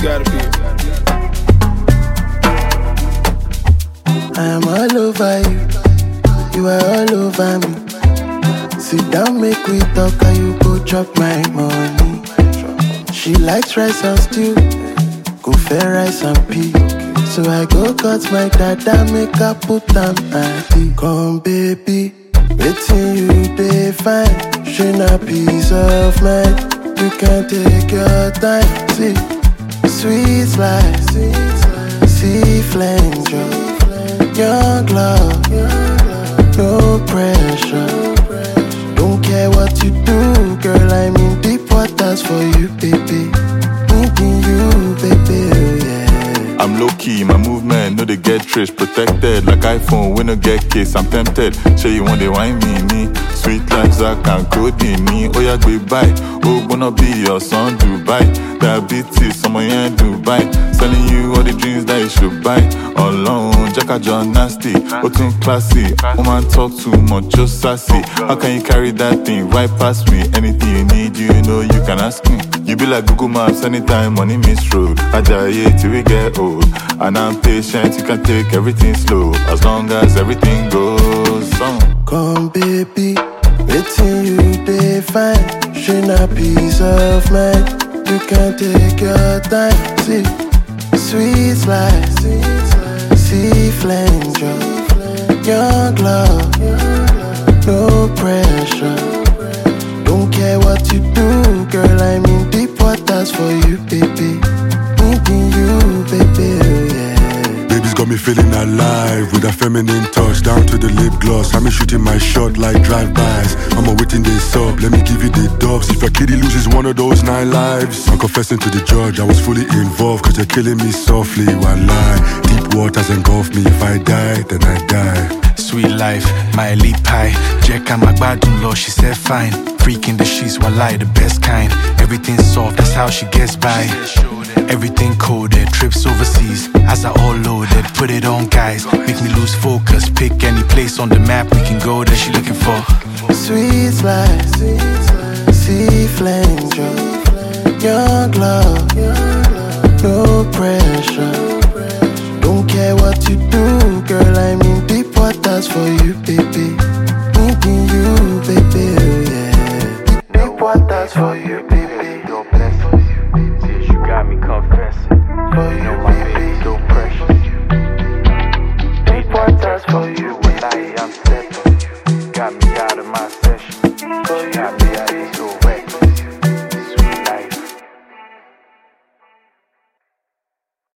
gotta be. I am all over you, you are all over me. Sit down, make we talk, and you go chop my money. She likes rice and stew, go fair rice and pea. So I go cut my dada, make her put am at. Come baby, waiting you dey fine. She na peace of mind. You can take your time, see. Sweet life, see flame joy. Young love, no pressure. Don't care what you do, girl, I'm in deep waters for you, baby. Needing you, baby, oh yeah. I'm low-key, my movement, no they get trace. Protected, like iPhone, we no get case. I'm tempted, say you want they wine me. Sweet like Zach and Cody, oh yeah, goodbye. Oh, gonna be your son, Dubai. Diabetes, someone here in Dubai. Selling you all the dreams that you should buy. Alone, Jacka John nasty, oh too classy. Woman talk too much, just sassy. How can you carry that thing right past me? Anything you need, you know you can ask me. You be like Google Maps anytime money miss road. Ajayi till we get old. And I'm patient, you can take everything slow. As long as everything goes on. Come baby, waiting you dey fine. She na peace of mind. You can take your time, see. Sweet life, see flame joy. Young love, no pressure. Don't care what you do, girl, I'm in deep waters for you, baby. Needing you, baby, oh yeah. Baby's got me feeling alive with a feminine touch down to the lip gloss. I'm shooting my shot like drive-bys. I'm awaiting this up, let me give you the dubs. If your kitty loses one of those 9 lives, I'm confessing to the judge I was fully involved. Cause you're killing me softly, one lie. Deep waters engulf me, if I die, then I die. Sweet life, my elite pie. Jekka Magbadun law, she said fine. Freaking the sheets, walai, the best kind. Everything soft, that's how she gets by. Everything coded, trips overseas. As I all loaded, put it on guys. Make me lose focus, pick any place on the map we can go there. She looking for sweet life, see flame joy. Young love, no pressure. Don't care what you do, girl, I'm in deep waters for you, baby. Needing you, baby, oh yeah. Deep waters for you, baby.